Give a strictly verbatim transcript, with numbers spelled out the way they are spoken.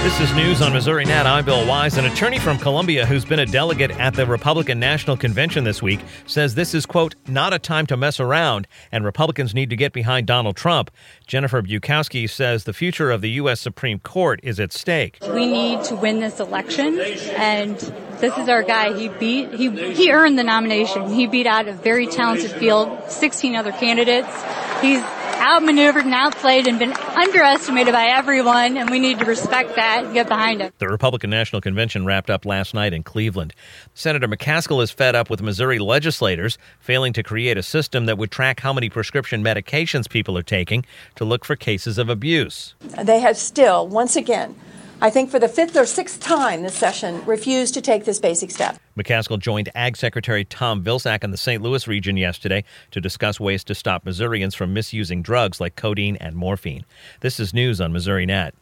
This is News on Missouri Net. I'm Bill Wise. An attorney from Columbia who's been a delegate at the Republican National Convention this week says this is, quote, not a time to mess around, and Republicans need to get behind Donald Trump. Jennifer Bukowski says the future of the U S Supreme Court is at stake. We need to win this election, and this is our guy. He beat, he, he earned the nomination. He beat out a very talented field, sixteen other candidates. He's outmaneuvered and outplayed and been underestimated by everyone, and we need to respect that and get behind him. The Republican National Convention wrapped up last night in Cleveland. Senator McCaskill is fed up with Missouri legislators failing to create a system that would track how many prescription medications people are taking to look for cases of abuse. They have still, once again, I think for the fifth or sixth time this session, refused to take this basic step. McCaskill joined Ag Secretary Tom Vilsack in the Saint Louis region yesterday to discuss ways to stop Missourians from misusing drugs like codeine and morphine. This is News on Missouri Net.